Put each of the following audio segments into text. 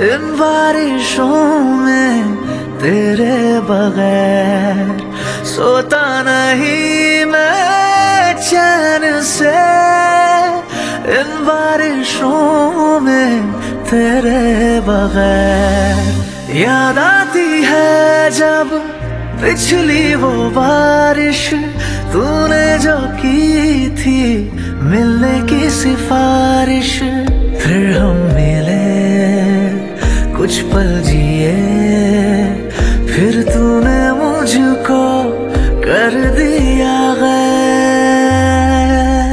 इन बारिशों में तेरे बगैर सोता नहीं मैं चैन से। इन बारिशों में तेरे बगैर याद आती है जब पिछली वो बारिश तूने जो की थी मिलने की सिफारिश। फिर हम मिले कुछ पल जिए, फिर तूने मुझको कर दिया गैर।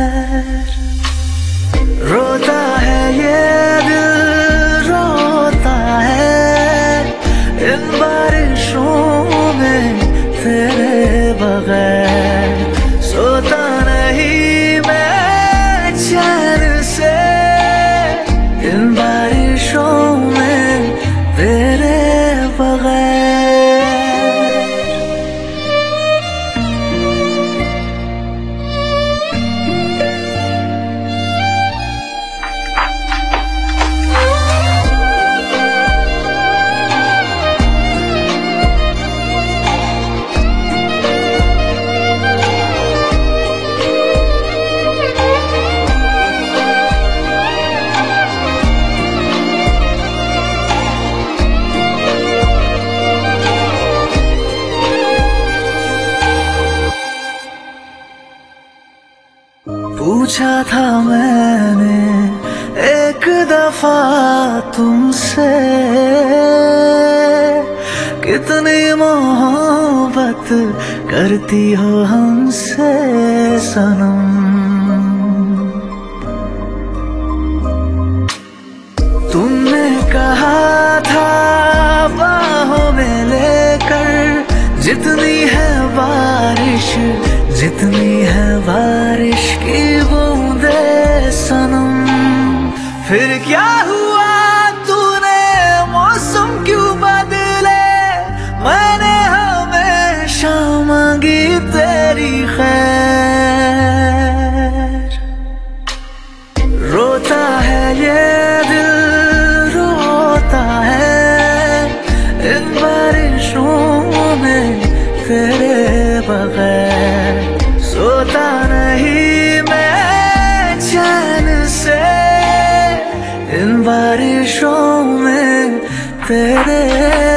रोता है ये दिल रोता है इन बारिशों में तेरे बगैर सोता नहीं मैं चैन से। इन बारिशों में तेरे बगैर। पूछा था मैंने एक दफा तुमसे कितनी मोहब्बत करती हो हमसे सनम। तुमने कहा था बाहों में लेकर जितनी है बारिश जितनी है बारिश की बूंदे सनम। फिर क्या हुआ तूने मौसम क्यों बदले, मैंने हमेशा मांगी तेरी खैर। रोता है ये दिल रोता है इन बारिशों में तेरे बगैर सोता नहीं मैं चैन से। इन बारिशों में तेरे